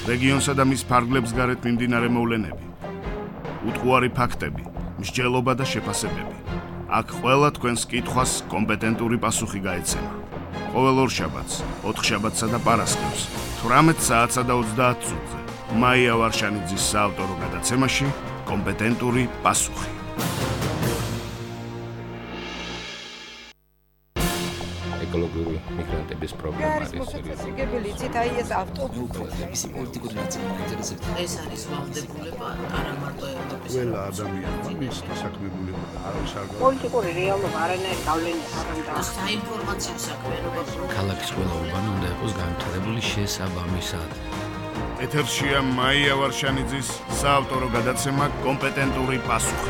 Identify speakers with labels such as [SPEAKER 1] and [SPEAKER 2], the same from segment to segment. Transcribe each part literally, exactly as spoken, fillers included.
[SPEAKER 1] რეგიონსა და მის ფარგლებს გარეთ მიმდინარე მოვლენები, უტყუარი ფაქტები, მსჯელობა და შეფასებები. აქ ყველა თქვენს კითხვას კომპეტენტური პასუხი გაეცემა. ყოველ ორშაბათს, ოთხშაბათსა და პარასკევს, თვრამეტ საათსა და ოცდაათ წუთზე, მაია ვარშანიძის საავტორო გადაცემაში კომპეტენტური პასუხი.
[SPEAKER 2] ეკოლოგიური მიგრანტების პრობლემა არის
[SPEAKER 3] სერიოზული. იცით, აი ეს ავტობუსები,
[SPEAKER 4] მისი პოლიტიკური ნაწილი მაინტერესებს.
[SPEAKER 5] ეს არის ვალდებულება არა მარტო ევროპის.
[SPEAKER 6] ყველა ადამიანმა მის დასაქმებულება არის არ გაქვს.
[SPEAKER 3] პოლიტიკური რეალობა არანაირ გავლენას არ აქვს.
[SPEAKER 5] საინფორმაციო საქმიანობა
[SPEAKER 4] ქალაქის ყველა უბანი უნდა იყოს განვითარებული შესაბამისად.
[SPEAKER 1] ეთერშია მაია ვარშანიძის საავტორო გადაცემა კომპეტენტური პასუხი.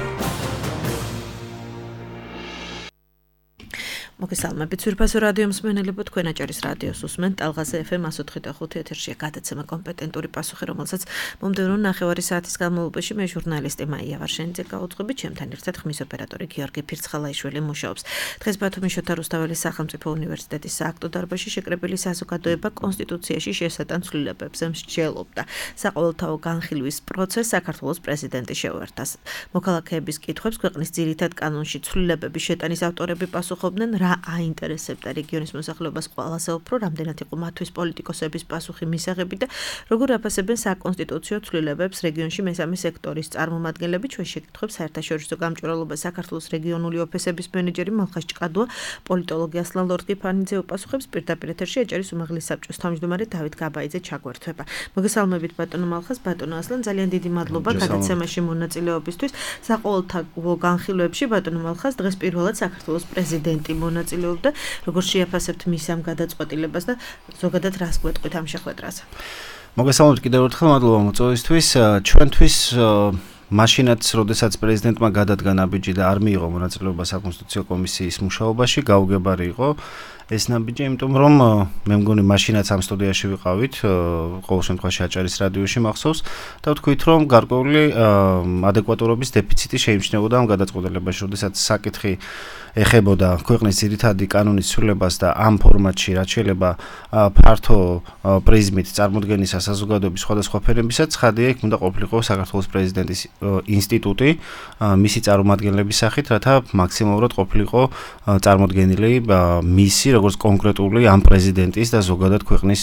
[SPEAKER 7] მოგესალმებით, ძვირფასო რადიო მსმენელებო, თქვენ აჭარის რადიოს უსმენთ ტალღაზე ეფ ემ one oh three point five ეთერშია გადაცემა კომპეტენტური პასუხი, რომელსაც მომდევნო ნახევარი საათის განმავლობაში მე ჟურნალისტი მაია ვარშანიძე გავუძღვები, ჩემთან ერთად ხმის ოპერატორი გიორგი ფირცხალაიშვილი მუშაობს. დღეს ბათუმის შოთა რუსთაველის სახელმწიფო უნივერსიტეტის სააქტო დარბაზში შეკრებილი საზოგადოება კონსტიტუციაში შესატან ცვლილებებზე მსჯელობდა. საყოველთაო განხილვის პროცესს საქართველოს პრეზიდენტი შეუერთდა. მოქალაქეების კითხვებს ქვეყნის ძირითად კანონში ცვლილებების შეტანის ავტორები პასუხობდნენ, რა აინტერესებდა რეგიონის მოსახლეობას ყველაზე უფრო, რამდენად იყო მათთვის პოლიტიკოსების პასუხი მისაღები და როგორ აფასებენ საკონსტიტუციო ცვლილებებს რეგიონში მესამე სექტორის წარმომადგენლები. ჩვენ შეკითხვებს საერთაშორისო გამჭვირვალობა საქართველოს რეგიონული ოფისების მენეჯერი მალხაზ ჭკადუა, პოლიტოლოგი ასლან ლორთქიფანიძე უპასუხებს, პირდაპირ ეთერში აჭარის უმაღლეს საბჭოს თავმჯდომარე დავით გაბაიძე ჩაგვერთვება. მოგესალმებით ბატონო მალხაზ, ბატონო ასლან, ძალიან დიდი მადლობა გადაცემაში მონაწილეობისთვის. საყოველთაო განხილვებში ბატონო მალხაზ, დღეს პირველად საქართველოს პრეზიდენტი მონაწილეობდა. როგორ შეაფასებთ მის ამ გადაწყვეტილებას და ზოგადად რას გვეტყვით ამ შეხვედრაზე?
[SPEAKER 8] მოგესალმებით კიდევ ერთხელ, მადლობა მოწვევისთვის. ჩვენთვის მაშინაც, როდესაც პრეზიდენტმა გადადგა ნაბიჯი და არ მიიღო მონაწილეობა საკონსტიტუციო კომისიის მუშაობაში, გაუგებარი იყო ეს ნაბიჯი, იმიტომ რომ მე მგონი მაშინაც ამ სტუდიაში ვიყავით, ყოველ შემთხვევაში აჭარის რადიოში მახსოვს და ვთქვით, რომ გარკვეული ადეკვატურობის დეფიციტი შეიმჩნეოდა ამ გადაწყვეტილებაში, როდესაც საკითხი ეხებოდა ქვეყნის ძირითადი კანონის ცვლილებას და ამ ფორმატში რაც შეიძლება ფართო პრიზმით წარმოდგენისა საზოგადოების სხვადასხვა ფერებისა, ცხადია, იქ უნდა ყოფილიყო საქართველოს პრეზიდენტის ინსტიტუტი მისი წარმომადგენლების სახით, რათა მაქსიმალურად ყოფილიყო წარმოდგენილი მისი როგორც კონკრეტული ამ პრეზიდენტის და ზოგადად ქვეყნის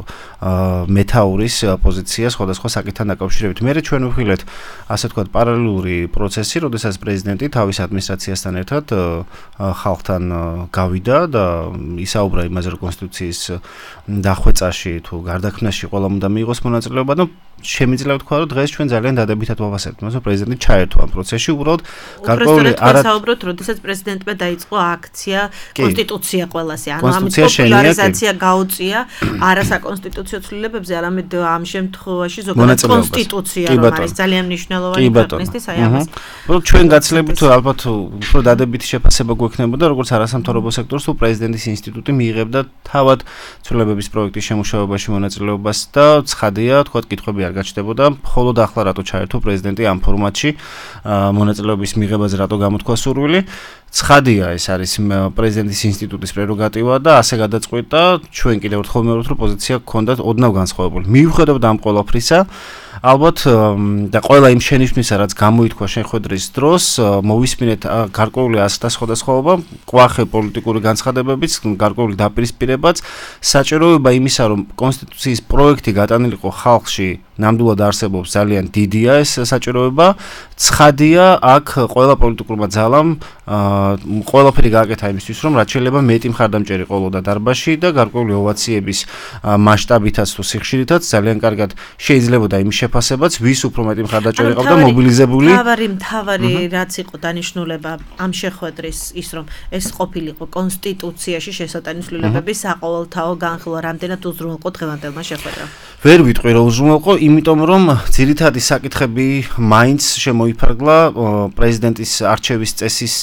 [SPEAKER 8] მეთაურის პოზიცია სხვადასხვა საკითხთან დაკავშირებით. მერე ჩვენ ვხილეთ ასე ვთქვათ პარალელური პროცესი, როდესაც პრეზიდენტი თავის ადმინისტრაციასთან ერთად ხალხთან გავიდა და ისაუბრა იმაზე, რომ კონსტიტუციის დახვეწაში თუ გარდაქმნაში ყველა უნდა მიიღოს მონაწილეობა და შემიძლია ვთქვა, რომ დღეს ჩვენ ძალიან დადებითად ვაფასებთ, მაგრამ პრეზიდენტი ჩაერთო ამ პროცესში, უბრალოდ გარკვეული
[SPEAKER 7] არა საუბრობთ, როდესაც პრეზიდენტმა დაიწყო აქცია კონსტიტუცია ყველასე, ანუ ამით პოპულარიზაცია გაუწია არა საკონსტიტუციო ცვლილებებზე, არამედ ამ შემთხვევაში ზოგადად კონსტიტუცია, რომ არის ძალიან მნიშვნელოვანი ქვეყნისთვის, აი ამას.
[SPEAKER 8] უბრალოდ ჩვენ გაცილებით ალბათ უფრო დადებითი შეფასება გვექნებოდა, როგორც არასამთავრობო სექტორს, თუ პრეზიდენტის ინსტიტუტი მიიღებდა თავად ცვლილებების პროექტის შემუშავებაში მონაწილეობას და ცხადია, თქვა კითხვები არ გაჩნდებოდა, მხოლოდ ახლა რატო ჩაერთო პრეზიდენტი ამ ფორმატში მონაწილეობის მიღებაზე, რატო გამოთქვა სურვილი. ცხადია, ეს არის პრეზიდენტის ინსტიტუტის პრეროგატივა და ასე გადაწყვეტა, ჩვენ კიდევ ერთხელ ვიმეორებთ, რომ პოზიცია გქონდათ ოდნავ განსხვავებული. მიუხედავად ამ ყველაფრისა, ალბათ და ყველა იმ შენიშვნისა, რაც გამოითქვა შეხვედრის დროს, მოვისმინეთ გარკვეული ასთა სხვადასხვაობა, კვახე პოლიტიკური განცხადებებიც, გარკვეული დაპირისპირებაც, საჭიროება იმისა, რომ კონსტიტუციის პროექტი გატანილიყო ხალხში, ნამდვილად არსებობს, ძალიან დიდია ეს საჭიროება. ცხადია, აქ ყველა პოლიტიკურმა ძალამ ყველაფერი გააკეთა იმისთვის, რომ რაც შეიძლება მეტი მხარდამჭერი ყოლოდა დარბაზში და გარკვეული ოვაციების მასშტაბითაც თუ სიხშირითაც ძალიან კარგად შეიძლებოდა იმის შეფასებაც, ვის უფრო მეტი მხარდაჭერი ყავდა მობილიზებული.
[SPEAKER 7] თავარი თავარი რაც იყო დანიშნულება ამ შეხვედრის ის, რომ ეს ყოფილიყო კონსტიტუციაში შესატანი ცვლილებების საყოველთაო განხილვა, რამდენად უზრუნველყო დღევანდელმა შეხვედრამ.
[SPEAKER 8] ვერ ვიტყვი რომ უზრუნველყო, იმიტომ რომ ძირითადი საკითხები მაინც შემოიფარგლა პრეზიდენტის არჩევის წესის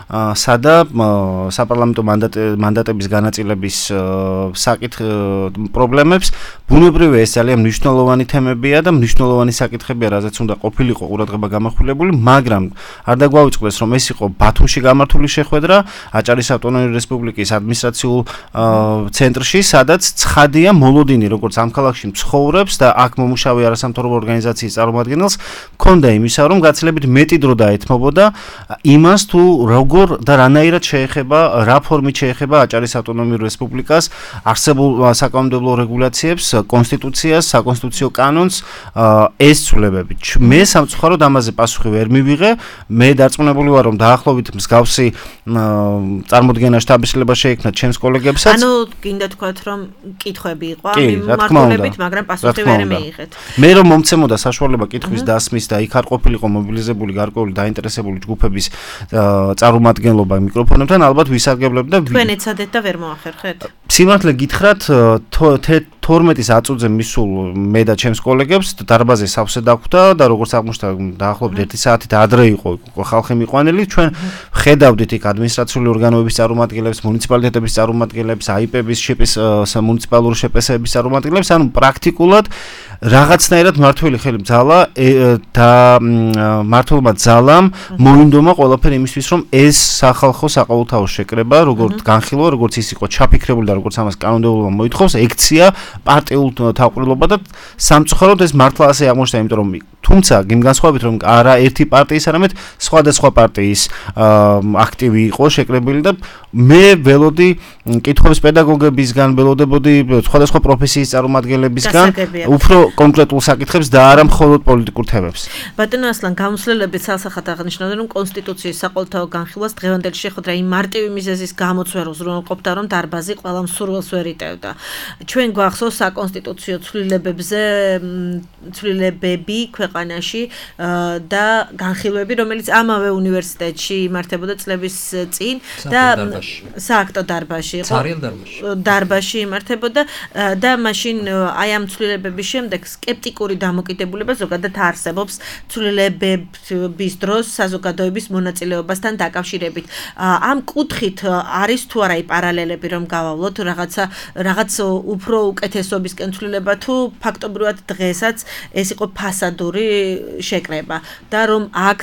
[SPEAKER 8] სადა საპარლამენტო მანდატების განაწილების საკითხ პრობლემებს. ბუნებრივია ეს ძალიან მნიშვნელოვანი თემებია და მნიშვნელოვანი საკითხებია, რაზეც უნდა ყოფილიყო ყურადღება გამახვილებული, მაგრამ არ დაგვავიწყდეს, რომ ეს იყო ბათუმში გამართული შეხვედრა აჭარის ავტონომიური რესპუბლიკის ადმინისტრაციულ ცენტრში, სადაც ცხადია მოლოდინი, როგორც ამ ქალაქში მცხოვრებს და აქ მომუშავე არასამთავრობო ორგანიზაციის წარმომადგენელს, მქონდა იმისა, რომ გაცილებით მეტი დრო დაეთმობოდა იმას, თუ როგორ და რანაირად შეეხება, რა ფორმით შეეხება აჭარის ავტონომიურ რესპუბლიკას არსებულ საკანონმდებლო რეგულაციებს, კონსტიტუციას, საკონსტიტუციო კანონს ეს ცვლილებები. მე სამწუხაროდ ამაზე პასუხი ვერ მივიღე. მე დარწმუნებული ვარ, რომ დაახლოებით მსგავსი წარმოდგენა შთაბეჭდილება შეექმნა ჩემს კოლეგებსაც.
[SPEAKER 7] ანუ გინდა თქვათ, რომ კითხვები იყო ამ მიმართულებით, მაგრამ პასუხი ვერ მიიღეთ.
[SPEAKER 8] მე რომ მომცემოდა საშუალება კითხვის დასმის და იქ არ ყოფილიყო მობილიზებული გარკვეული დაინტერესებული ჯგუფების წარმომადგენლობა მიკროფონებთან, ალბათ ვისარგებლებ და
[SPEAKER 7] თქვენ ეცადეთ და ვერ მოახერხეთ.
[SPEAKER 8] სიმართლე გითხრათ, თორმეტის აწუძე მისულ მე და ჩემს კოლეგებს დარბაზი სავსე დაგვდა და როგორც აღმოჩნდა დაახლოებით ერთი საათით ადრე იყო ხალხი მიყვანილი. ჩვენ ხედავდით იქ ადმინისტრაციული ორგანოების წარმომადგენლებს, მუნიციპალიტეტების წარმომადგენლებს, აიპების შეპის მუნიციპალური შეპესების წარმომადგენლებს, ანუ პრაქტიკულად რაღაცნაირად მართველი ხელი ბძალა და მართლობა ძალამ მოინდომა ყველაფერი იმისთვის, რომ ეს სახალხო საყოველთაო შეკრება, როგორც განხილვა, როგორც ის იყო ჩაფიქრებული და როგორც ამას კანონმდებლობა მოითხოვს, ექცია პარტიულ თავყრილობა და სამწუხაროდ ეს მართლა ასე აღმოჩნდა, იმიტომ რომ თუმცა გიმგანსხვავებით, რომ არა ერთი პარტიის, არამედ სხვადასხვა პარტიის აქტივი იყო შეკრებილი და მე ველოდი კითხვის პედაგოგებისგან, ველოდებოდი სხვადასხვა პროფესიის წარმომადგენლებისგან უფრო კონკრეტულ საკითხებს და არა მხოლოდ პოლიტიკურ თემებს.
[SPEAKER 7] ბატონო ასლან, გამოსვლელებით სალსახად აღნიშნავდა, რომ კონსტიტუციის საყოველთაო განხილვას დღევანდელი შეხვედრა იმ მარტივი მიზეზის გამოც ვერ უზრუნველყოფდა, რომ დარბაზი ყველა მსურველს ვერ იტევდა. ჩვენ გვახსოვს საკონსტიტუციო ცვლილებებზე ცვლილებები ქვეყანაში და განხილვები, რომელიც ამავე უნივერსიტეტში იმართებოდა წლების წინ და სააქტო დარბაზში იყო. დარბაზში იმართებოდა და მაშინ აი ამ ცვლილებების შემდეგ სკეპტიკური დამოკიდებულება ზოგადად არსებობს ცვლილებების დროს საზოგადოების მონაწილეობასთან დაკავშირებით. ამ კუთხით არის თუ არა პარალელები, რომ გავავლოთ რაღაცა რაღაც უფრო უკეთესობისკენ ცვლილება თუ ფაქტობრივად დღესაც ეს იყო ფასადური შეკრება და რომ აქ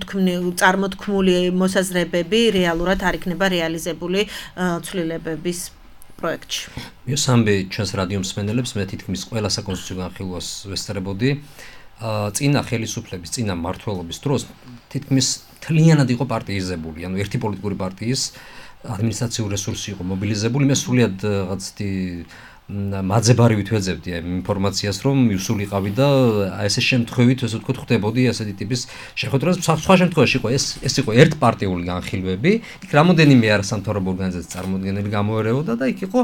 [SPEAKER 7] წარმოთქმული მოსაზრებები რეალურად არ იქნება რეალიზებული ცვლილებების პროექტში.
[SPEAKER 9] მისამბე ჩვენს რადიო მსმენელებს მე თითქმის ყველა საკონსტიტუციო განხილვას ვესწრებოდი. წინა ხელისუფლების, წინა მმართველობის დროს თითქმის თლიანად იყო პარტიიზებული, ანუ ერთი პოლიტიკური პარტიის ადმინისტრაციული რესურსი იყო მობილიზებული. მე სულიად რაღაცი მაძებარივით ვეძებდი ამ ინფორმაციას, რომ მივსულიყავი და ესე შემთხვევით, ესე ვთქვათ, ხდებოდი ასეთი ტიპის შეხვედრას. სხვა შემთხვევაში იყო ეს ეს იყო ერთპარტიული განხილვები. იქ რამოდენიმე არასამთავრობო ორგანიზაციის წარმომადგენელი გამოერეოდა და იქ იყო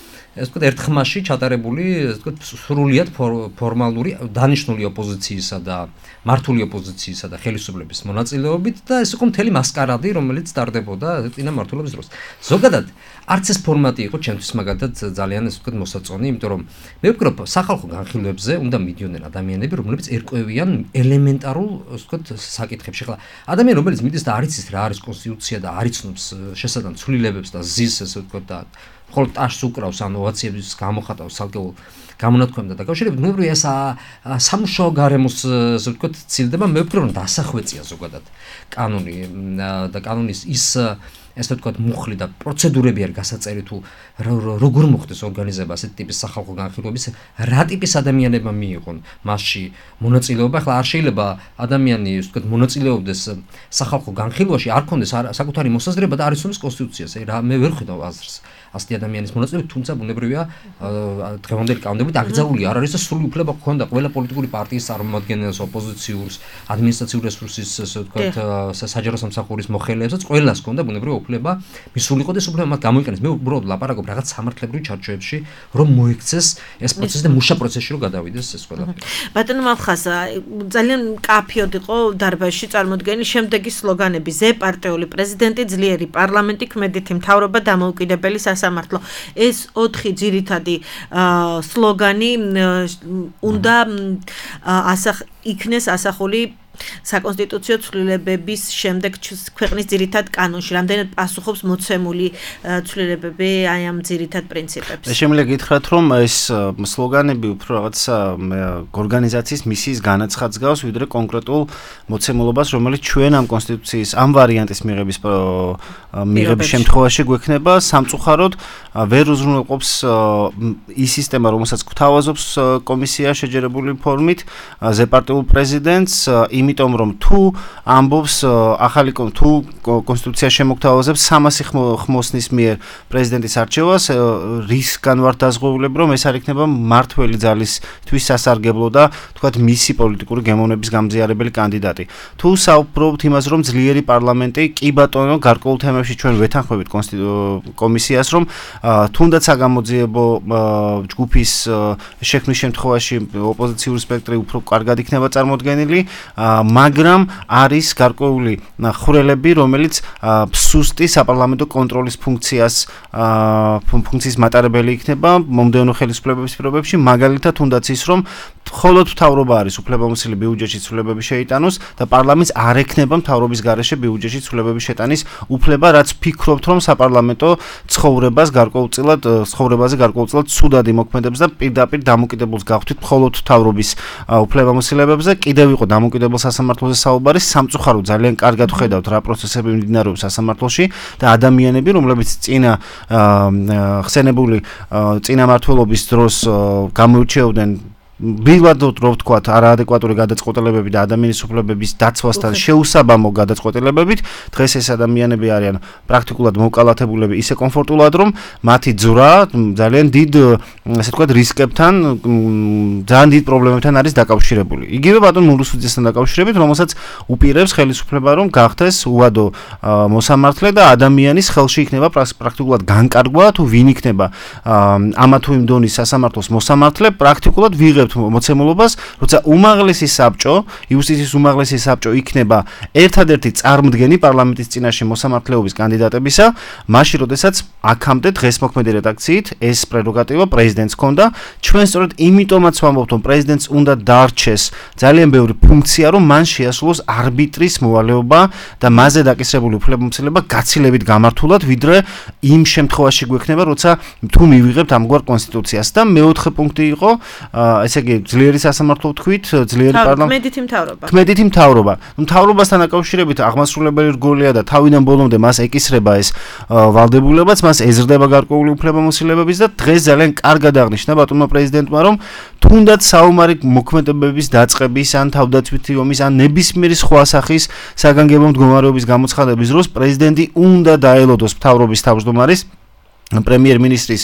[SPEAKER 9] ეს ვთქვათ, ერთ ხმაში ჩატარებული, ეს ვთქვათ, სრულიად ფორმალური დანიშნული ოპოზიციისა და მართული ოპოზიციისა და ხელისუფლების მონაწილეობით და ეს იყო მთელი მასკარადი, რომელიც ტარდებოდა წინა მმართველობის დროს. ზოგადად არც ეს ფორმატი იყო ჩემთვის მაგალითად ძალიან ეს ვთქვათ მოსაწონი, იმიტომ რომ მე ვფიქრობ, სახალხო განხილვებზე უნდა მიდიოდნენ ადამიანები, რომლებიც ერკვევიან ელემენტარულ ეს ვთქვათ საკითხებში. ხლა ადამიანი, რომელიც მიდის და არ იცის რა არის კონსტიტუცია და არ იცნობს შესაძლოა ცვლილებებს და ზის ესე ვთქვათ და მხოლოდ ტაშს უკრავს ან ოვაციების გამოხატავს ცალკეულ გამონათქვამთან დაკავშირებით, მე ვფიქრობ, ეს სამუშაო გარემოს ესე ვთქვათ ცილდება, მე ვფიქრობ, რომ დასახვეწია ზოგადად კანონი და კანონის ის ესე ვთქვათ მუხლი და პროცედურები არ გასაწერი თუ როგორ მოხდეს ორგანიზება ასეთი ტიპის სახალხო განხილვების, რა ტიპის ადამიანებმა მიიღონ მასში მონაწილეობა. ახლა არ შეიძლება ადამიანი ესე ვთქვათ მონაწილეობდეს სახალხო განხილვაში, არ ქონდეს საკუთარი მოსაზრება და არ იცნობს კონსტიტუციას. რა მე ვერ ხედავ აზრს ასეთი ადამიანის მონაწილეობით, თუმცა ბუნებრივია დღევანდელი კანონებით აკრძალული არ არის და სრული უფლება ჰქონდა ყველა პოლიტიკური პარტიის წარმომადგენელს, ოპოზიციურს, ადმინისტრაციული რესურსის ესე ვთქვათ საჯარო სამსახურის მოხელეებსაც ყველას ჰქონდა ბუნებრივია უფლება მისულიყო და ეს უფლება მათ გამოიყენეს. მე უბრალოდ ლაპარაკობ რაღაც სამართლებრივ ჩარჩოებში, რომ მოიქცეს ეს პროცესი და მუშა პროცესში რომ გადავიდეს ეს ყველაფერი.
[SPEAKER 7] ბატონო მალხაზა, ძალიან კაფიოდ იყო დარბაზში წარმოდგენილი შემდეგი სლოგანები: ზე პარტიული პრეზიდენტი, ძლიერი პარლამენტი, ქმედითი მთავრობა, დამოუკიდებელი სასამართლო. ეს ოთხი ძირითადი სლოგანი უნდა იქნეს ასახული საკონსტიტუციო ცვლილებების შემდეგ ქვეყნის ძირითად კანონში რამდენად პასუხობს მოცემული ცვლილებები აი ამ ძირითად პრინციპებს.
[SPEAKER 8] შემიძლია გითხრათ, რომ ეს სლოგანები უფრო რაღაც ორგანიზაციის მისიის განაცხადს გავს, ვიდრე კონკრეტულ მოცემულობას, რომელიც ჩვენ ამ კონსტიტუციის ამ ვარიანტის მიღების მიღების შემთხვევაში გვექნება, სამწუხაროდ ვერ უზრუნველყოფს ის სისტემა, რომელსაც გვთავაზობს კომისია შეჯერებული ფორმით ზეპარტიულ პრეზიდენტს, იმიტომ რომ თუ ამბობს ახალი თუ კონსტიტუცია შემოგთავაზებს სამასი ხმოსნის მიერ პრეზიდენტის არჩევას, რისკგან ვართ დაზღვეულები, რომ ეს არ იქნება მმართველი ძალისთვის სასარგებლო და თქვათ მისი პოლიტიკური გემოვნების გამზიარებელი კანდიდატი. თუ საუბრობთ იმას, რომ ძლიერი პარლამენტი, კი ბატონო, გარკვეულ თემებში ჩვენ ვეთანხმებით კომისიას, რომ თუნდაც საგამოძიებო ჯგუფის შექმნის შემთხვევაში ოპოზიციური სპექტრი უფრო კარგად იქნება წარმოდგენილი, მაგრამ არის გარკვეული ხვრელები, რომელიც სუსტი საპარლამენტო კონტროლის ფუნქციას ფუნქციის მატარებელი იქნება მომდევნო ხელისუფლების პირობებში, მაგალითად თუნდაც ის, რომ მხოლოდ მთავრობა არის უფლებამოსილი ბიუჯეტში ცვლილებები შეიტანოს და პარლამენტს არ ექნება მთავრობის გარეშე ბიუჯეტში ცვლილებების შეტანის უფლება, რაც ფიქრობთ, რომ საპარლამენტო ცხოვრებას გარკვეულწილად ცხოვრებაზე გარკვეულწილად ცუდად იმოქმედებს და პირდაპირ დამოკიდებულს გავხდით მხოლოდ მთავრობის უფლებამოსილებებზე. კიდევ იყო დამოკიდებელ სასამართლოზე საუბარი, სამწუხაროდ ძალიან კარგად ხედავთ რა პროცესები მიმდინარეობს სასამართლოში და ადამიანები, რომლებიც წინა ხსენებული წინა მმართველობის დროს გამოირჩეოდნენ ბილადოდ რო ვთქვათ არაადეკვატური გადაწყვეტილებები და ადამიანის უფლებების დაცვასთან შეუსაბამო გადაწყვეტილებებით, დღეს ეს ადამიანები არიან პრაქტიკულად მოკალათებულები ისე კომფორტულად, რომ მათი ძვრა ძალიან დიდ, ასე ვთქვათ, რისკებთან, ძალიან დიდ პრობლემებთან არის დაკავშირებული. იგივე ბატონ მურუსუძესთან დაკავშირებით, რომელსაც უპირებს ხელისუფლება, რომ გახდეს უადო მოსამართლე და ადამიანის ხელში იქნება პრაქტიკულად განკარგვა, თუ ვინ იქნება ამა თუ იმ დონის სასამართლოს მოსამართლე, პრაქტიკულად ვიღებ მოცემულობას, როცა უმაღლესი საბჭო, იუსტიციის უმაღლესი საბჭო იქნება ერთადერთი წარმდგენი პარლამენტის წინაშე მოსამართლეობის კანდიდატებისა, მაშინ როდესაც აქამდე დღეს მოქმედი რედაქციით ეს პრეროგატივა პრეზიდენტს ჰქონდა, ჩვენ სწორედ იმიტომაც ვამბობთ, რომ პრეზიდენტს უნდა დარჩეს ძალიან ბევრი ფუნქცია, რომ მან შეასრულოს არბიტრის მოვალეობა და მასზე დაკისრებული უფლებამოსილება გაცილებით გამართულად, ვიდრე იმ შემთხვევაში გვექნება, როცა თუ მივიღებთ ამგვარ კონსტიტუციას და მეოთხე პუნქტი იყო ესე იგი ძლიერი სასამართლო თქვით, ძლიერი პარლამენტი.
[SPEAKER 7] ქმედითი მთავრობა.
[SPEAKER 8] ქმედითი მთავრობა. მთავრობასთან დაკავშირებით აღმასრულებელი რგოლია და თავიდან ბოლომდე მას ეკისრება ეს ვალდებულებაც, მას ეზრდება გარკვეული უფლებამოსილებების და დღეს ძალიან კარგად აღნიშნა ბატონმა პრეზიდენტმა, რომ თუნდაც საომარი მოქმედებების დაწყების ან თავდაცვითი ომის ან ნებისმიერი სხვა სახის საგანგებო მდგომარეობის გამოცხადების დროს პრეზიდენტი უნდა დაელოდოს მთავრობის თავმჯდომარის პრემიერ-მინისტრის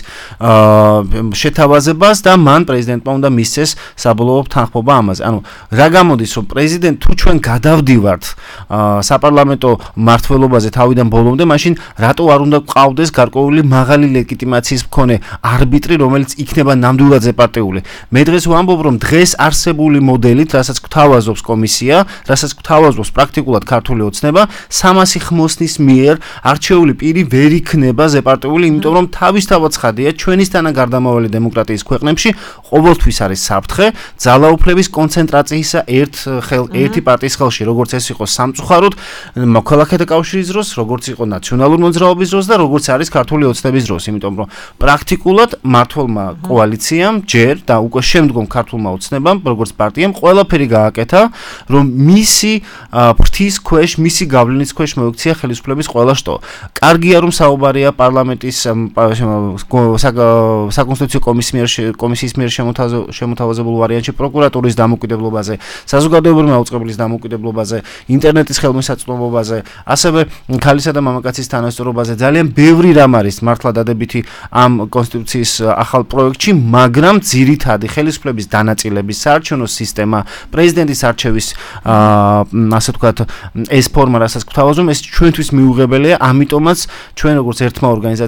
[SPEAKER 8] შეთავაზებას და მან პრეზიდენტმა უნდა მისცეს საბოლოო თანხმობა ამაზე. ანუ რა გამოდის, რომ პრეზიდენტ თუ ჩვენ გადავდივართ საპარლამენტო მმართველობაზე თავიდან ბოლომდე, მაშინ რატო არ უნდა ყავდეს გარკვეული მაღალი ლეგიტიმაციის მქონე არბიტრი, რომელიც იქნება ნამდვილად ზეპარტიული. მე დღეს ვამბობ, რომ დღეს არსებული მოდელით, რასაც გვთავაზობს კომისია, რასაც გვთავაზობს პრაქტიკულად ქართული ოცნება, სამასი ხმოსნის მიერ არჩეული პირი ვერ იქნება ზეპარტიული, იმიტომ რომ თავისთავად ცხადია ჩვენისთანა გარდამავალი დემოკრატიის ქვეყნებში ყოველთვის არის საფრთხე ძალაუფლების კონცენტრაციისა ერთ ერთი პარტიის ხელში, როგორც ეს იყო სამწუხაროდ მოქალაქეთა კავშირის დროს, როგორც იყო ნაციონალური მოძრაობის დროს და როგორც არის ქართული ოცნების დროს, იმიტომ რომ პრაქტიკულად მმართველმა კოალიციამ ჯერ და უკვე შემდგომ ქართულმა ოცნებამ, როგორც პარტიამ, ყველაფერი გააკეთა, რომ მისი ფრთის ქვეშ, მისი გავლენის ქვეშ მოექცია ხელისუფლების ყველა შტო. კარგია რომ საუბარია პარლამენტის საკონსტიტუციო კომისიის მიერ შემოთავაზებულ ვარიანტში პროკურატურის დამოუკიდებლობაზე, საზოგადოებრივი აუწყებლის დამოუკიდებლობაზე, ინტერნეტის ხელმისაწვდომობაზე, ასევე ქალისა და მამაკაცის თანასწორობაზე ძალიან ბევრი რამ არის მართლა დადებითი ამ კონსტიტუციის ახალ პროექტში, მაგრამ ძირითადი ხელისუფლების დანაწილების საარჩევნო სისტემა, პრეზიდენტის არჩევის ასე ვთქვათ ეს ფორმა, რასაც გვთავაზობთ, ეს ჩვენთვის მიუღებელია, ამიტომაც ჩვენ როგორც ერთმა ორგანიზაციამ ხარი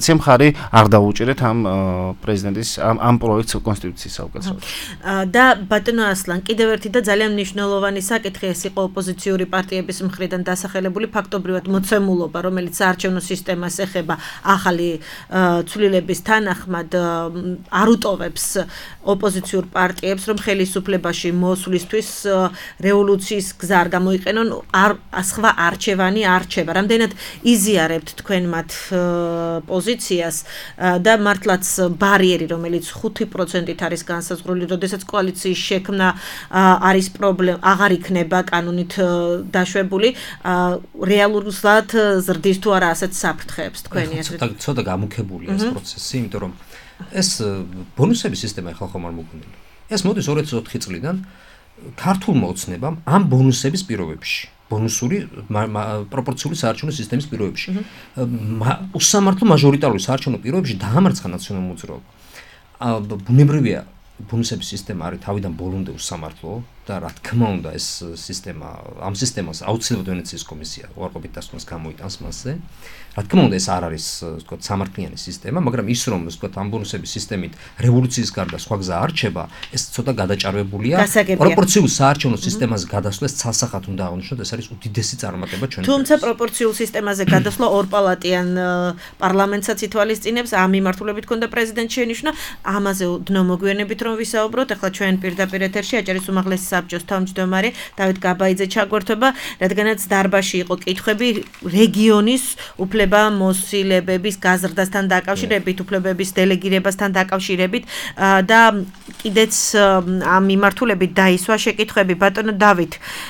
[SPEAKER 8] ხელი არ დაუჭირეთ ამ პრეზიდენტის ამ ამ პროექტს კონსტიტუციის საუკეთესოდ.
[SPEAKER 7] და ბატონო ასლან, კიდევ ერთი და ძალიან მნიშვნელოვანი საკითხი ეს იყო ოპოზიციური პარტიების მხრიდან დასახელებული ფაქტობრივად მოცემულობა, რომელიც საარჩევნო სისტემას ეხება ახალი ცვლილების თანახმად არ უტოვებს ოპოზიციურ პარტიებს, რომ ხელისუფლებაში მოსვლისთვის რევოლუციის გზა არ გამოიყენონ, სხვა არჩევანი არჩება. რამდენად იზიარებთ თქვენ მათ პოზიციას და მართლაც ბარიერი, რომელიც ხუთი პროცენტით არის განსაზღვრული, როდესაც კოალიციის შექმნა არის პრობლემა, აღარ იქნება კანონით დაშვებული, რეალურად ზრდის თუ არა ასეთ საფრთხეებს თქვენი აზრით?
[SPEAKER 9] ცოტა ცოტა გამუქებულია ეს პროცესი, იმიტომ რომ ეს ბონუსების სისტემა ახლა ხომ არ მოგვინდა. ეს მოდის ორი ათი ოთხი წლიდან ქართულმა ოცნებამ ამ ბონუსების პირობებში, ბონუსური პროპორციული საარჩევნო სისტემის პირობებში, უსამართლო მაჟორიტარული საარჩევნო პირობებში დაამარცხა ნაციონალურ მოძრაობა. ბუნებრივია ბონუსების სისტემა არის თავიდან ბოლომდე უსამართლო და რა თქმა უნდა ეს სისტემა ამ სისტემას აუცილებლად ვენეციის კომისია უარყოფით დასკვნას გამოიტანს მასზე. რა თქმა უნდა ეს არ არის ვთქვათ სამართლიანი სისტემა, მაგრამ ის რომ ვთქვათ ამ ბონუსების სისტემით რევოლუციის გარდა სხვა გზა არჩება, ეს ცოტა გადაჭარბებულია. პროპორციულ საარჩევნო სისტემას გადასვლას ცალსახად უნდა აღნიშნოთ, ეს არის უდიდესი წარმატება ჩვენთვის.
[SPEAKER 7] თუმცა პროპორციულ სისტემაზე გადასვლა ორპალატიან პარლამენტსაც ითვალისწინებს, ამ მიმართულებით ქონდა პრეზიდენტ შენიშნა, ამაზე უდნო მოგვიანებით რომ ვისაუბროთ, ახლა ჩვენ პირდაპირ ეთერში აჭარის უმაღლესი საბჭოს თავმჯდომარე დავით გაბაიძე ჩაგვერთვება, რადგანაც დარბაზში იყო კითხვები რეგიონის უფლება მოსილებების გაზრდასთან დაკავშირებით, უფლებების დელეგირებასთან დაკავშირებით და კიდეც ამ მიმართულებით დაისვა შეკითხვები. ბატონო დავით,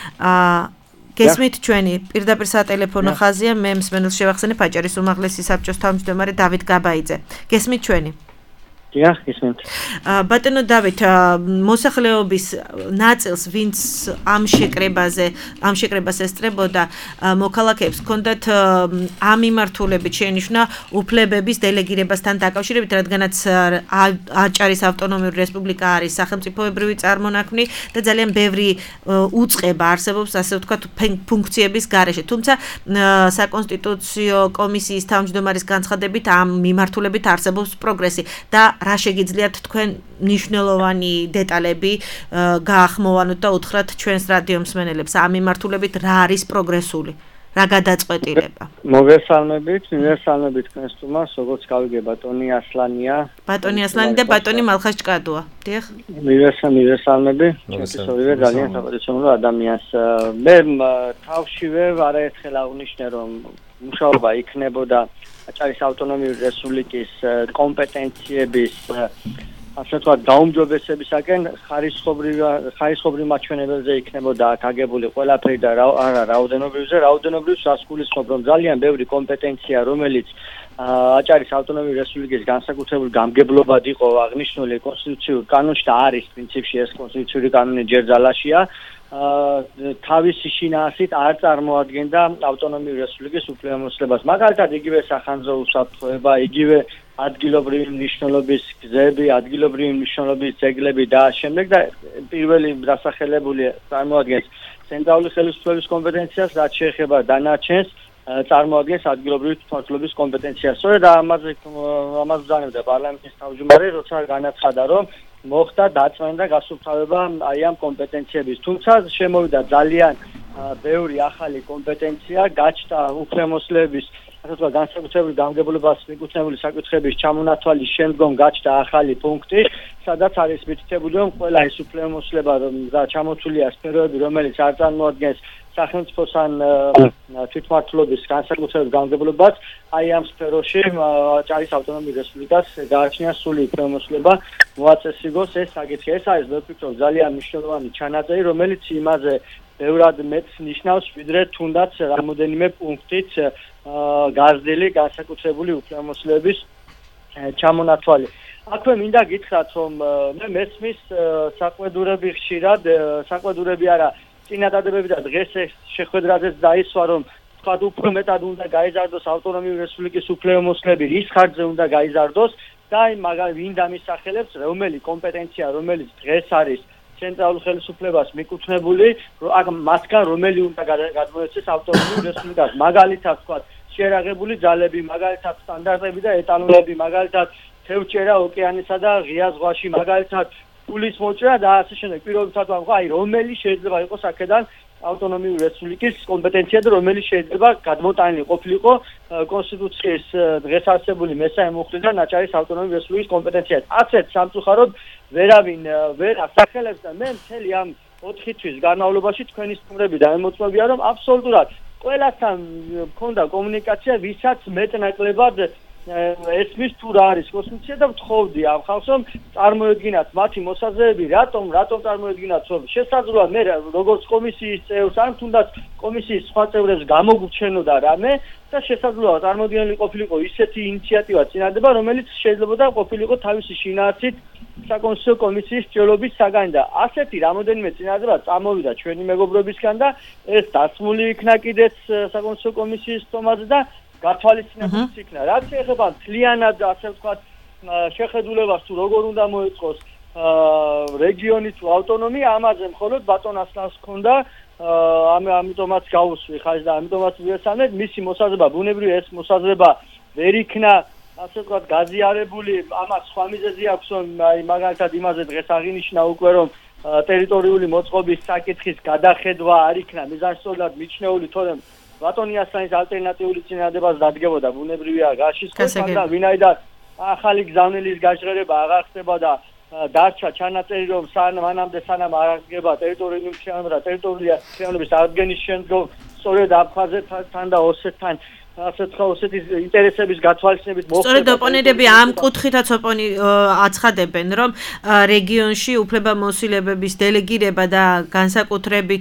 [SPEAKER 7] გესმით ჩვენი პირდაპირ სატელეფონო ხაზია, მე მსმენელს შევახსენებ აჭარის უმაღლესი საბჭოს თავმჯდომარე დავით გაბაიძე. გესმით ჩვენი?
[SPEAKER 10] დიახ, გესმით.
[SPEAKER 7] ბატონო დავით, მოსახლეობის ნაწილს, ვინც ამ შეკრებაზე, ამ შეკრებას ესწრებოდა, მოქალაქეებს ჰქონდათ ამ მიმართულებით შენიშვნა უფლებების დელეგირებასთან დაკავშირებით, რადგანაც აჭარის ავტონომიური რესპუბლიკა არის სახელმწიფოებრივი წარმონაქმნი და ძალიან ბევრი უწყება არსებობს, ასე ვთქვათ, ფუნქციების გარეშე. თუმცა საკონსტიტუციო კომისიის თავმჯდომარის განცხადებით ამ მიმართულებით არსებობს პროგრესი და რა შეგიძლიათ თქვენ მნიშვნელოვანი დეტალები გაახმოვანოთ და უთხრათ ჩვენს რადიო მსმენელებს ამ მიმართულებით რა არის პროგრესული, რა გადაწყვეტილება?
[SPEAKER 10] მოგესალმებით, მივესალმებით თქვენს სტუმარს, როგორც გავიგე ბატონი ასლანია.
[SPEAKER 7] ბატონი ასლანი და ბატონი მალხაშჭკადოა. დიახ.
[SPEAKER 10] მივესალმები, ჩვენსოვე ძალიან საპატიო ადამიანს. მე თავშივე არაერთხელ აღვნიშნე, რომ მუშაობა იქნებოდა აჭარის ავტონომიური რესპუბლიკის კომპეტენციების ასე ვთქვათ გაუმჯობესებისაკენ ხარისხობრივ ხარისხობრივ მაჩვენებელზე იქნებოდა გაგებული ყველაფერი და არა რაოდენობრივზე, რაოდენობრივს ასკულისხმობ, რომ ძალიან ბევრი კომპეტენცია, რომელიც აჭარის ავტონომიური რესპუბლიკის განსაკუთრებული გამგებლობად იყო აღნიშნული კონსტიტუციურ კანონში და არის პრინციპში ეს კონსტიტუციური კანონი ჯერ ძალაშია. თავისი შინაარსით არ წარმოადგენდა ავტონომიური რესპუბლიკის უფლებამოსილებას. მაგალითად, იგივე სახანძრო უსაფრთხოება, იგივე ადგილობრივი მნიშვნელობის გზები, ადგილობრივი მნიშვნელობის ძეგლები და შემდეგ და პირველი დასახელებული წარმოადგენს ცენტრალური ხელისუფლების კომპეტენციას, რაც შეეხება დანარჩენს წარმოადგენს ადგილობრივი თვითმმართველობის კომპეტენციას. სწორედ ამაზე ამას ბრძანებდა პარლამენტის თავმჯდომარე, როცა განაცხადა, რომ მოხდა დაწმენდა გასუფთავება აი ამ კომპეტენციების. თუმცა შემოვიდა ძალიან ბევრი ახალი კომპეტენცია, გაჩნდა უფლებამოსილების, ასე ვთქვათ, განსაკუთრებული გამგებლობას მიკუთვნებული საკითხების ჩამონათვალის შემდგომ გაჩნდა ახალი პუნქტი, სადაც არის მითითებული, რომ ყველა ეს უფლებამოსილება და ჩამოთვლილია სფეროები, რომელიც არ წარმოადგენს სახელმწიფოსთან თვითმმართველობის განსაკუთრებულ გამგებლობას, აი ამ სფეროში აჭარის ავტონომიური რესპუბლიკას გააჩნია სრული უფლებამოსილება მოაწესრიგოს ეს საკითხი. ეს არის მე ვფიქრობ ძალიან მნიშვნელოვანი ჩანაწერი, რომელიც იმაზე ბევრად მეტს ნიშნავს, ვიდრე თუნდაც რამოდენიმე პუნქტით გაზრდილი განსაკუთრებული უფლებამოსილების ჩამონათვალი. აქვე მინდა გითხრათ, რომ მე მესმის საყვედურები ხშირად, საყვედურები არა წინადადებები და დღეს ეს შეხვედრაზეც დაისვა, რომ თქვათ უფრო მეტად უნდა გაიზარდოს ავტონომიური რესპუბლიკის უფლებამოსილები, რის ხარჯზე უნდა გაიზარდოს და აი მაგალითად ვინ დამისახელებს, რომელი კომპეტენცია, რომელიც დღეს არის ცენტრალურ ხელისუფლებას მიკუთვნებული, აქ მათგან რომელი უნდა გადმოეცეს ავტონომიურ რესპუბლიკას. მაგალითად თქვათ შეერაღებული ძალები, მაგალითად სტანდარტები და ეტალონები, მაგალითად თევზჭერა ოკეანესა და ღია ზღვაში, მაგალითად ფულის მოჭრა და ასე შემდეგ. პირობითად ვამბობ, აი რომელი შეიძლება იყოს აქედან ავტონომიური რესპუბლიკის კომპეტენცია და რომელიც შეიძლება გადმოტანილი ყოფილიყო კონსტიტუციის დღეს არსებული მესამე მუხლიდან აჭარის ავტონომიური რესპუბლიკის კომპეტენციად. ასეთ სამწუხაროდ ვერავინ ვერ ასახელებს და მე მთელი ამ ოთხი თვის განმავლობაში თქვენი სტუმრები და ემოცნობია რომ აბსოლუტურად ყველასთან მქონდა კომუნიკაცია, ვისაც მეტნაკლებად ესმის თუ რა არის კონსტიტუცია და ვთხოვდი ამ ხალხს რომ წარმოედგინათ მათი მოსაზრებები, რატომ რატომ წარმოედგინათ რომ შესაძლოა მე როგორც კომისიის წევრს ან თუნდაც კომისიის სხვა წევრებს გამოგვჩენოდა რამე და შესაძლოა წარმოედგენილი ყოფილიყო ისეთი ინიციატივა წინადადება, რომელიც შეიძლება ყოფილიყო თავისი შინაარსით საკონსტიტუციო კომისიის ჭრილობის საგანი და ასეთი რამოდენიმე წინადადება წამოვიდა ჩვენი მეგობრებისგან და ეს დასმული იქნა კიდეც საკონსტიტუციო კომისიის თომაზე და გათვალისწინებულიც იქნა. რაც შეეხება მთლიანად ასე ვთქვათ შეხედულებას თუ როგორ უნდა მოეწყოს რეგიონი თუ ავტონომია, ამაზე მხოლოდ ბატონ ასლანს ჰქონდა ამიტომაც გავუსვი ხაზი და ამიტომაც ვიესალმეთ მისი მოსაზრება, ბუნებრივია ეს მოსაზრება ვერ იქნა ასე ვთქვათ გაზიარებული, ამას სხვა მიზეზი აქვს, რომ აი მაგალითად იმაზე დღეს აღინიშნა უკვე რომ ტერიტორიული მოწყობის საკითხის გადახედვა არ იქნა მიზანსწორად მიჩნეული, თორემ ბატონი ასლანის ალტერნატიული წინადადებას დადგებოდა ბუნებრივია გაშისხოს და ვინაიდან ახალი გზავნილის გაჟღერება აღარ ხდება და დარჩა ჩანაწერი რომ მანამდე სანამ არ აღდგება ტერიტორიული მშენებლობა და ტერიტორიული მშენებლობის აღდგენის შემდგომ სწორედ აფხაზეთთან და ოსეთთან ასე თქვა ოსეთის ინტერესების გათვალისწინებით მოხდება.
[SPEAKER 7] სწორედ ოპონენტები ამ კუთხითაც ოპონი აცხადებენ, რომ რეგიონში უფლებამოსილებების დელეგირება და განსაკუთრებით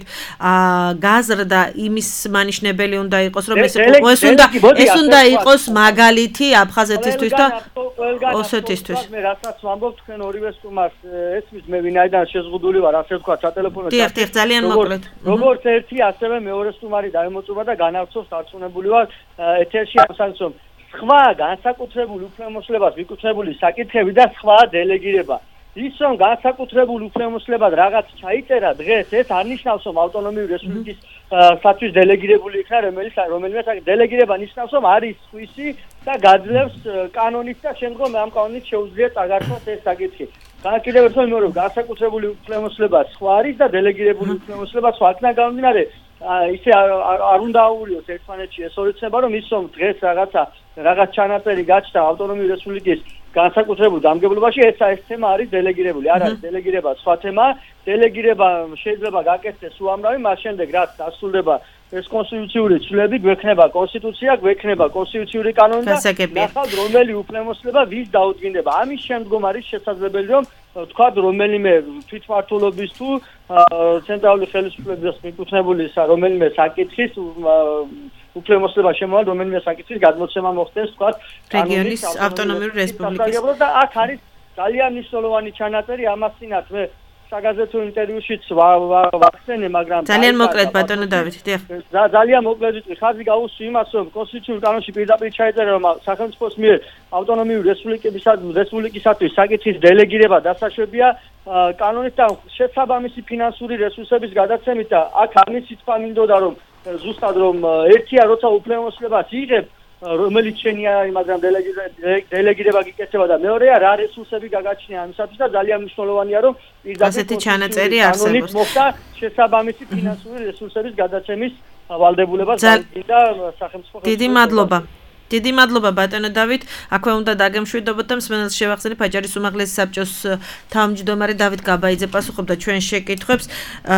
[SPEAKER 7] გაზრდა იმის მანიშნებელი უნდა იყოს, რომ ეს ეს უნდა ეს უნდა იყოს მაგალითი აფხაზეთისთვის და ოსეთისთვის.
[SPEAKER 10] მე რასაც ვამბობ თქვენ ორივე სტუმარს ესმის მე ვინაიდან შეზღუდული ვარ, ასე თქვა სატელეფონო.
[SPEAKER 7] დიახ, დიახ, ძალიან მოკლედ.
[SPEAKER 10] როგორც ერთი, ასევე მეორე სტუმარი დაემოწმება და განავრცობს დარწმუნებული ვარ ეთერში ამას რომ სხვა განსაკუთრებული უფლებამოსილებას მიკუთვნებული საკითხები და სხვა დელეგირება. ის რომ განსაკუთრებული უფლებამოსილებას რაღაც ჩაიწერა დღეს, ეს არ ნიშნავს რომ ავტონომიური რესპუბლიკის სათვის დელეგირებული იქნა რომელიც რომელიმე საკითხი. დელეგირება ნიშნავს რომ არის სხვისი და გაძლევს კანონით და შემდგომ ამ კანონით შეუძლია წაგართვას ეს საკითხი. კიდევ ერთხელ მეორე განსაკუთრებული უფლებამოსილება სხვა არის და დელეგირებული უფლებამოსილება სხვა. აქედან გამომდინარე ისე არ უნდა აურიოს ერთმანეთში ეს ორი ცნება რომ ის რომ დღეს რაღაცა რაღაც ჩანაწერი გაჩნდა ავტონომიური რესპუბლიკის განსაკუთრებულ დამგებლობაში ეს ეს თემა არის დელეგირებული. არ არის დელეგირება სხვა თემა. დელეგირება შეიძლება გაკეთდეს უამრავი, მას შემდეგ რაც დასრულდება ეს კონსტიტუციური ცვლილება, გვექნება კონსტიტუცია, გვექნება კონსტიტუციური კანონი და ნახავთ რომელი უფლებამოსილება ვის დაუდგინდება. ამის შემდგომ არის შესაძლებელი რომ თქვა რომელიმე თვითმმართველობის თუ ცენტრალური ხელისუფლების მიკუთვნებული რომელიმე საკითხის უფლებამოსილება შემოვალ რომელიმე საკითხის გადმოცემა მოხდეს თქვა
[SPEAKER 7] რეგიონის ავტონომიური რესპუბლიკის
[SPEAKER 10] და აქ არის ძალიან მნიშვნელოვანი ჩანაწერი ამას წინათ მე საგაზეთო ინტერვიუშიც ვახსენე, მაგრამ
[SPEAKER 7] ძალიან მოკლედ ბატონო დავით, დიახ.
[SPEAKER 10] ძალიან მოკლედ ვიტყვი, ხაზი გავუსვი იმას, რომ კონსტიტუციურ კანონში პირდაპირ ჩაიწერა, რომ სახელმწიფოს მიერ ავტონომიური რესპუბლიკისათვის საკითხის დელეგირება დასაშვებია კანონით და შესაბამისი ფინანსური რესურსების გადაცემით და აქ ამის სიტყვა მინდოდა, რომ ზუსტად რომ ერთია, როცა უფლებამოსილებას იღებ რომელიც შენია, მაგრამ დელეგირება გიკეთება და მეორეა რა რესურსები გაგაჩნია ამისათვის და ძალიან მნიშვნელოვანია რომ
[SPEAKER 7] ასეთი ჩანაწერი არსებობს.
[SPEAKER 10] მოხდა შესაბამისი ფინანსური რესურსების გადაცემის ვალდებულებას და სახელმწიფო.
[SPEAKER 7] დიდი მადლობა. დიდი მადლობა ბატონო დავით. აქვე უნდა დაგემშვიდობოთ და მსმენელს შევახსენებ აჭარის უმაღლესი საბჭოს თავმჯდომარე დავით გაბაიძე პასუხობდა ჩვენ შეკითხვებს.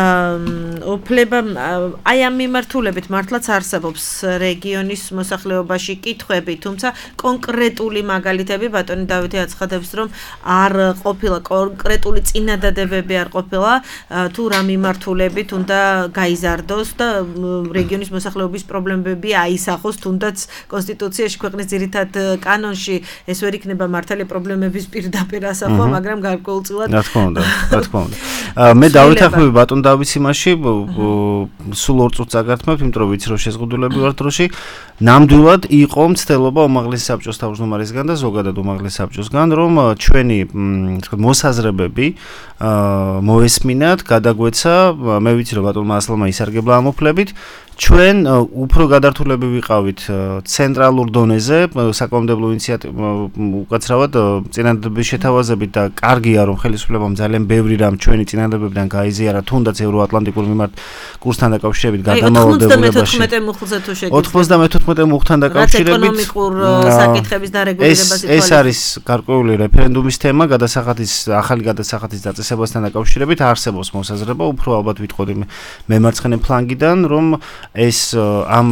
[SPEAKER 7] უფლება აი ამ მიმართულებით მართლაც არსებობს რეგიონის მოსახლეობაში კითხვები, თუმცა კონკრეტული მაგალითები ბატონი დავითი აცხადებს, რომ არ ყოფილა კონკრეტული წინადადებები არ ყოფილა თუ რა მიმართულებით უნდა გაიზარდოს და რეგიონის მოსახლეობის პრობლემები აისახოს, თუნდაც კონსტიტუციაში ქვეყნის ძირითად კანონში ეს ვერ იქნება მართალი პრობლემების პირდაპირ ასახვა, მაგრამ გარკვეულწილად
[SPEAKER 8] რა თქმა უნდა, რა თქმა უნდა. მე დავითახმები ბატონ დავითს იმაში, სულ ორ წუთს აგართმევთ, იმიტომ რომ ვიცი რომ შეზღუდულები ვარ დროში. ნამდვილად იყო მცდელობა უმაღლესი საბჭოს თავმჯდომარისგან და ზოგადად უმაღლესი საბჭოსგან, რომ ჩვენი თქო მოსაზრებები მოესმინათ, გადაგვეცა, მე ვიცი რომ ბატონმა ასლანმა ისარგებლა ამ უფლებით. ჩვენ უფრო გადართულები ვიყავით ცენტრალურ დონეზე, საკომდებლო ინიციატივა უკაცრავად წინადადების შეთავაზებით და კარგია რომ ხელისუფლებამ ძალიან ბევრი რამ ჩვენი წინადადებებიდან გაიზიარა, თუნდაც ევროატლანტიკურ მიმართ კურსთან დაკავშირებით გადამავალდებულებაში. ოცდამეთოთხმეტე მუხთან დაკავშირებით
[SPEAKER 7] ეკონომიკურ საკითხების დარეგულირებას ითვალისწინებს.
[SPEAKER 8] ეს არის გარკვეული რეფერენდუმის თემა, გადასახადის ახალი გადასახადის დაწესებასთან დაკავშირებით არსებობს მოსაზრება, უფრო ალბათ ვიტყოდი მემარცხენე ფლანგიდან, რომ ეს ამ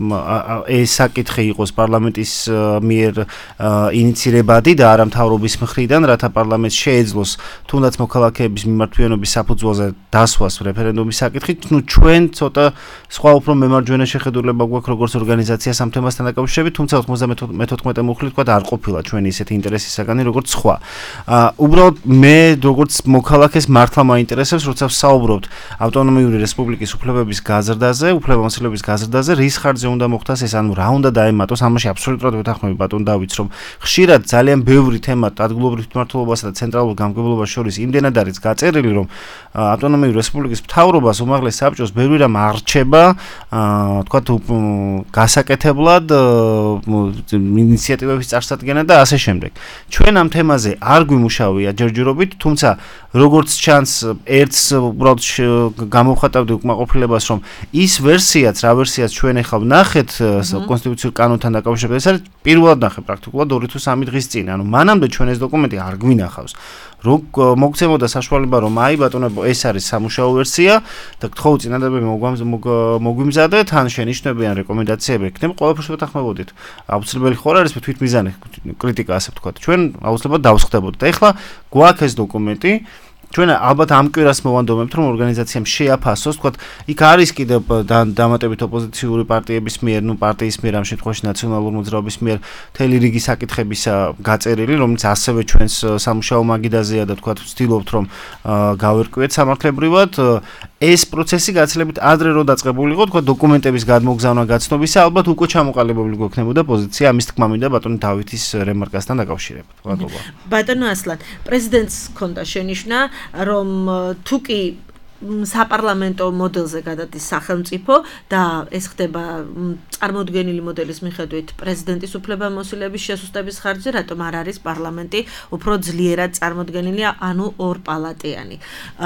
[SPEAKER 8] ეს საკითხი იყოს პარლამენტის მიერ ინიცირებადი და არა მთავრობის მხრიდან, რათა პარლამენტს შეეძლოს თუნდაც მოქალაქეების მიმართვიანობის საფუძველზე დასვას რეფერენდუმის საკითხით. ნუ ჩვენ ცოტა სხვა უფრო მემარჯვენე შეხედულება გვაქვს როგორც ორგანიზაციას ამ თემასთან დაკავშირებით, თუმცა ოცდამეთოთხმეტე მუხლი თქვა არ ყოფილა ჩვენი ისეთი ინტერესი საგანი როგორც სხვა. უბრალოდ მე როგორც მოქალაქეს მართლა მაინტერესებს, როცა ვსაუბრობთ ავტონომიური რესპუბლიკის უფლებების გაზრდაზე, უფლებამოსილების გაზრდაზე, რის ხარჯზე უნდა მოხდეს ეს, ანუ რა უნდა დაემატოს, ამაში აბსოლუტურად ვეთანხმები ბატონ დავითს, რომ ხშირად ძალიან ბევრი თემა ადგილობრივ თვითმმართველობასა და ცენტრალურ გამგებლობას შორის იმდენად არის გაწერილი, რომ ავტონომიური რესპუბლიკის მთავრობას უმაღლეს საბჭოს ბევრი რამ არჩება, თქვათ გასაკეთებლად ინიციატივების წარსადგენად და ასე შემდეგ. ჩვენ ამ თემაზე არ გვიმუშავია ჯერჯერობით, თუმცა როგორც ჩანს, ერთს უბრალოდ გამოვხატავდი უკმაყოფილებას, რომ ის ვერსიაც, რა ვერსიაც ჩვენ ახლა ვნახეთ კონსტიტუციურ კანონთან დაკავშირებით, ეს არის პირველად ნახე პრაქტიკულად ორი თუ სამი დღის წინ. ანუ მანამდე ჩვენ ეს დოკუმენტი არ გვინახავს. რო მოგცემოდა საშუალება, რომ აი ბატონებო, ეს არის სამუშაო ვერსია და გთხოვ წინადადები მოგვიმზადეთ, ან შენიშნებიან რეკომენდაციები ექნება, ყველაფერს ვეთანხმებოდით. აუცილებელი ხო არ არის თვითმიზანი კრიტიკა ასე ვთქვათ. ჩვენ აუცილებლად დავსხდებოდით. და ეხლა გვაქვს ეს დოკუმენტი. ჩვენ ალბათ ამ კვირას მოვანდომებთ, რომ ორგანიზაციამ შეაფასოს, თქვათ, იქ არის კიდევ დამატებით ოპოზიციური პარტიების მიერ, ნუ პარტიის მიერ, ამ შემთხვევაში ნაციონალურ მოძრაობის მიერ თელი რიგი საკითხებისა გაწერილი, რომელიც ასევე ჩვენს სამუშაო მაგიდაზეა და თქვათ, ვცდილობთ, რომ გავერკვიეთ სამართლებრივად. ეს პროცესი გაცილებით ადრე რო დაწყებულიყო, თქვათ, დოკუმენტების გადმოგზავნა გაცნობისა, ალბათ უკვე ჩამოყალიბებული გვექნებოდა პოზიცია, ამის თქმა მინდა ბატონი დავითის რემარკასთან დაკავშირებით. მადლობა.
[SPEAKER 7] ბატონო ასლან, პრეზიდენტს ჰქონდა შენიშვნა, რომ თუ კი საპარლამენტო მოდელზე გადადის სახელმწიფო და ეს ხდება წარმოდგენილი მოდელის მიხედვით პრეზიდენტის უფლებამოსილების შესუსტების ხარჯზე, რატომ არ არის პარლამენტი უფრო ძლიერად წარმოდგენილი, ანუ ორპალატიანი.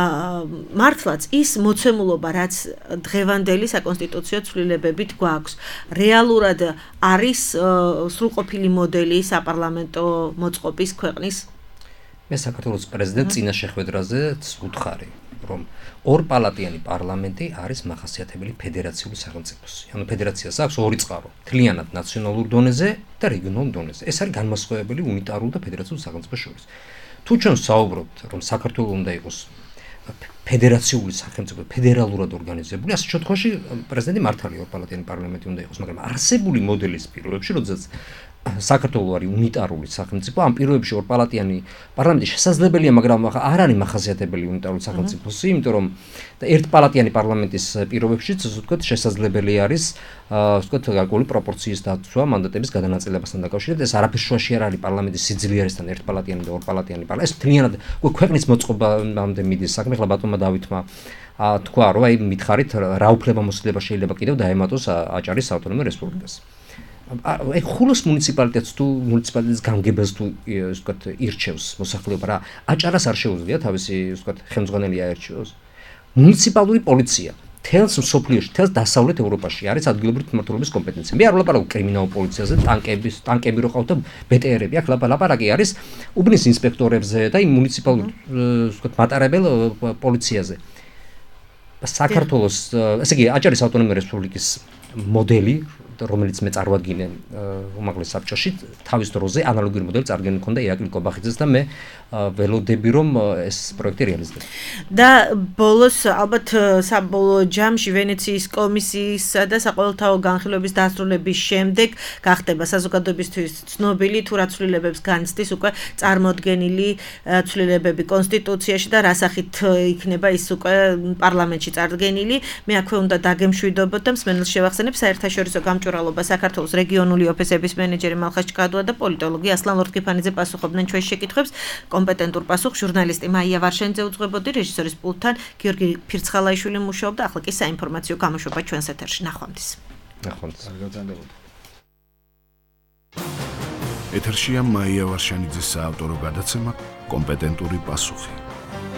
[SPEAKER 7] მართლაც ის მოცემულობა, რაც დღევანდელი საკონსტიტუციო ცვლილებებით გვაქვს, რეალურად არის სრულყოფილი მოდელი საპარლამენტო მოწყობის ქვეყნის?
[SPEAKER 9] მე საქართველოს პრეზიდენტ წინა შეხვედრაზეც ვუთხარი, რომ ორპალატიანი პარლამენტი არის მახასიათებელი ფედერაციული სახელმწიფოსი. ანუ ფედერაციას აქვს ორი წყარო, მთლიანად ნაციონალურ დონეზე და რეგიონულ დონეზე. ეს არის განმასხვავებელი უნიტარულ და ფედერაციულ სახელმწიფოს შორის. თუ ჩვენ ვსაუბრობთ, რომ საქართველოს უნდა იყოს ფედერაციული სახელმწიფო, ფედერალურად ორგანიზებული, ასე შემთხვევაში პრეზიდენტი მართალია ორპალატიანი პარლამენტი უნდა იყოს, მაგრამ არსებული მოდელის პირობებში, როდესაც საქართველოს არის უნიტარული სახელმწიფო, ამ პირობებში ორპალატიანი პარლამენტი შესაძლებელია, მაგრამ არ არის მახასიათებელი უნიტარული სახელმწიფოსი, იმიტომ რომ ერთპალატიანი პარლამენტის პირობებშიც, ასე ვთქვათ, შესაძლებელი არის, ასე ვთქვათ, გარკვეული პროპორციის დაცვა მანდატების გადანაწილებასთან დაკავშირებით. ეს არაფერ შუაში არ არის პარლამენტის სიძლიერესთან ერთპალატიანი და ორპალატიანი პარლამენტი. ეს მთლიანად ქვეყნის მოწყობამდე მიდის საქმე. ახლა ბატონმა დავითმა თქვა, რომ აი მითხარით, რა უფლებამოსილება შეიძლება კიდევ დაემატოს აჭარის ავტონომიურ რესპუბლიკას. აი ხულოს მუნიციპალიტეტს თუ მუნიციპალიტეტის გამგებას თუ ასე ვთქვათ ირჩევს მოსახლეობა, რა აჭარას არ შეუძლია თავისი ასე ვთქვათ ხელმძღვანელი აერჩიოს. მუნიციპალური პოლიცია თელს მსოფლიოში, თელს დასავლეთ ევროპაში არის ადგილობრივი თვითმმართველობის კომპეტენცია. მე არ ვლაპარაკობ კრიმინალურ პოლიციაზე, ტანკების, ტანკები რო ყავთ და ბე ტე ერები, აქ ლაპარაკი არის უბნის ინსპექტორებზე და იმ მუნიციპალურ ასე ვთქვათ მატარებელ პოლიციაზე. საქართველოს, ესე იგი, აჭარის ავტონომიური რესპუბლიკის მოდელი, რომელიც მე წარვადგინე უმაღლეს საბჭოში, თავის დროზე ანალოგიური მოდელი წარდგენილი ქონდა ირაკლი კობახიძეს და მე ველოდები რომ ეს პროექტი რეალიზდება.
[SPEAKER 7] და ბოლოს ალბათ საბოლოო ჯამში ვენეციის კომისიისა და საყოველთაო განხილვების დასრულების შემდეგ გახდება საზოგადოებისთვის ცნობილი თუ რა ცვლილებებს განცდის უკვე წარმოდგენილი ცვლილებები კონსტიტუციაში და რა სახით იქნება ის უკვე პარლამენტში წარდგენილი. მე აქვე უნდა დაგემშვიდობოთ და მსმენელს შევახსენებ საერთაშორისო გამჭვირვალე სამშუალობა საქართველოს რეგიონული ოფისების მენეჯერი მალხაზ ჭკადუა და პოლიტოლოგი ასლან ლორთქიფანიძე პასუხობდნენ ჩვენს შეკითხვებს. კომპეტენტურ პასუხს ჟურნალისტი მაია ვარშენიძე უძღვებოდი, რეჟისორის პულტთან გიორგი ფირცხალაიშვილი მუშაობდა. ახლა კი საინფორმაციო გამოშვება ჩვენს ეთერში. ნახვამდის.
[SPEAKER 2] ნახვამდის.
[SPEAKER 1] ეთერშია მაია ვარშენიძის საავტორო გადაცემა კომპეტენტური პასუხი.